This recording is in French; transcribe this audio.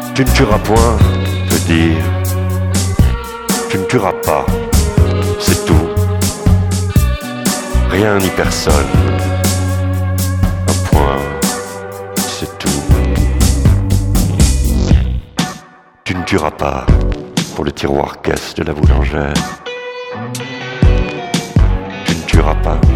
Tu ne tueras point, veut dire, tu ne tueras pas, c'est tout. Rien ni personne. Un point, c'est tout. Tu ne tueras pas pour le tiroir caisse de la boulangère. Tu ne tueras pas